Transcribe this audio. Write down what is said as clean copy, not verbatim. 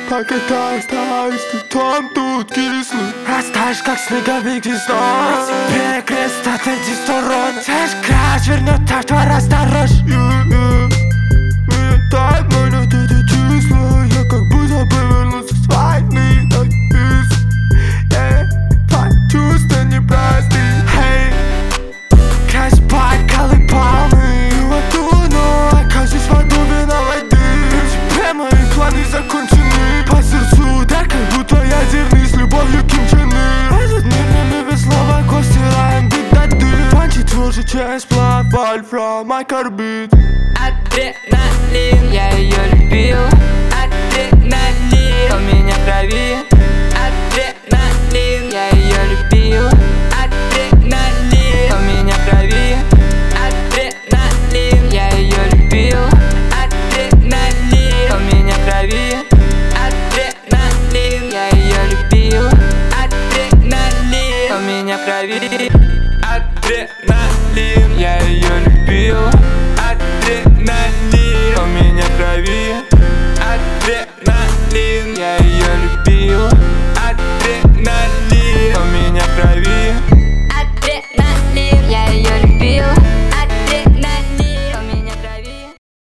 покатаюсь, ты там тут кислый. Растаешь, как снеговик весной. Тебе крест, отойди в сторону. Знаешь, краш вернет так твой раздорож. Тай меня эти числа. Я как будто бы вернулся с войны. Твои чувства непросты. Как спать колыбалный. Окажись в аду виноваты. Тебе мои планы закончены. По сердцу удар, как будто ядерный. С любовью Ким Чен Ын. Этот мир нами без слова кости раем бит до дыр. Панчи тверже, чем сплав. Вольфрам, my carbon.